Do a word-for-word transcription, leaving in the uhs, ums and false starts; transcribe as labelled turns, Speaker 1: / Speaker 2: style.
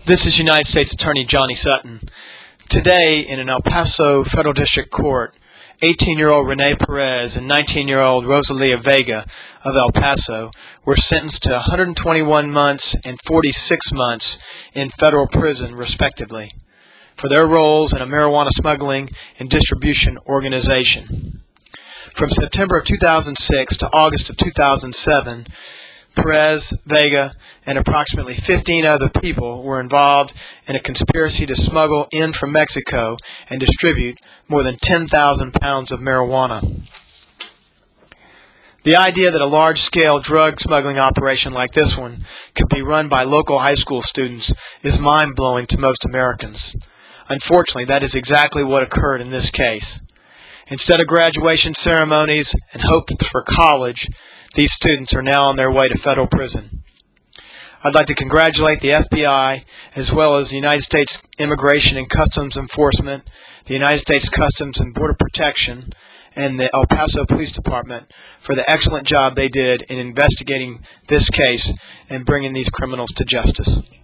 Speaker 1: This is United States Attorney Johnny Sutton. Today, in an El Paso Federal District Court, eighteen-year-old Rene Perez and nineteen-year-old Rosalia Vega of El Paso were sentenced to one hundred twenty-one months and forty-six months in federal prison, respectively, for their roles in a marijuana smuggling and distribution organization. From September of two thousand six to August of two thousand seven, Perez, Vega, and approximately fifteen other people were involved in a conspiracy to smuggle in from Mexico and distribute more than ten thousand pounds of marijuana. The idea that a large-scale drug smuggling operation like this one could be run by local high school students is mind-blowing to most Americans. Unfortunately, that is exactly what occurred in this case. Instead of graduation ceremonies and hope for college, these students are now on their way to federal prison. I'd like to congratulate the F B I as well as the United States Immigration and Customs Enforcement, the United States Customs and Border Protection, and the El Paso Police Department for the excellent job they did in investigating this case and bringing these criminals to justice.